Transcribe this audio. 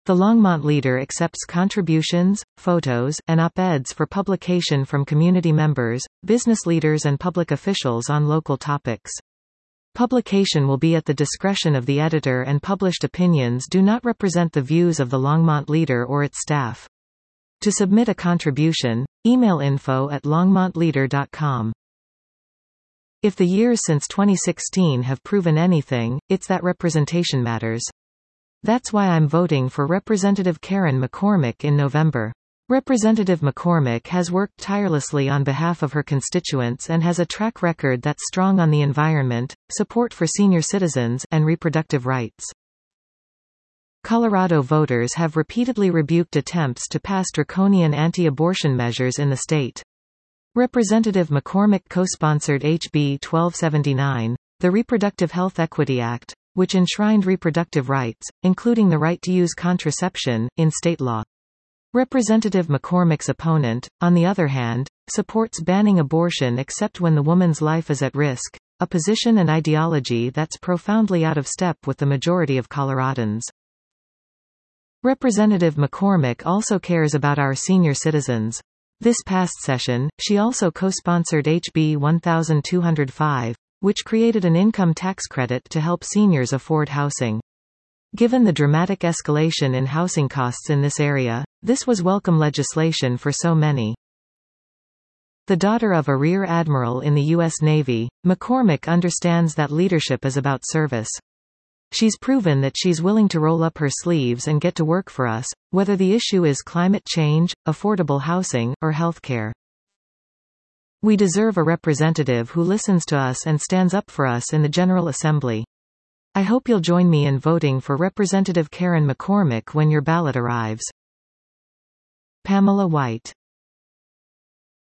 The Longmont Leader accepts contributions, photos, and op-eds for publication from community members, business leaders and public officials on local topics. Publication will be at the discretion of the editor, and published opinions do not represent the views of the Longmont Leader or its staff. To submit a contribution, email info@longmontleader.com. If the years since 2016 have proven anything, it's that representation matters. That's why I'm voting for Representative Karen McCormick in November. Representative McCormick has worked tirelessly on behalf of her constituents and has a track record that's strong on the environment, support for senior citizens, and reproductive rights. Colorado voters have repeatedly rebuked attempts to pass draconian anti-abortion measures in the state. Representative McCormick co-sponsored HB 1279, the Reproductive Health Equity Act, which enshrined reproductive rights, including the right to use contraception, in state law. Representative McCormick's opponent, on the other hand, supports banning abortion except when the woman's life is at risk, a position and ideology that's profoundly out of step with the majority of Coloradans. Representative McCormick also cares about our senior citizens. This past session, she also co-sponsored HB 1205, which created an income tax credit to help seniors afford housing. Given the dramatic escalation in housing costs in this area, this was welcome legislation for so many. The daughter of a Rear Admiral in the U.S. Navy, McCormick understands that leadership is about service. She's proven that she's willing to roll up her sleeves and get to work for us, whether the issue is climate change, affordable housing, or healthcare. We deserve a representative who listens to us and stands up for us in the General Assembly. I hope you'll join me in voting for Representative Karen McCormick when your ballot arrives. Pamela White.